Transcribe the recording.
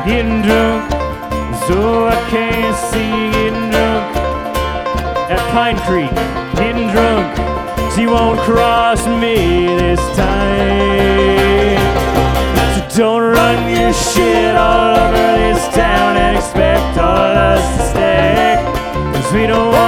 getting drunk. So I can't see you getting drunk. At Pine Creek, getting drunk. She won't cross me this time. So don't run your shit all over this town and expect all us to stay. 'Cause we don't want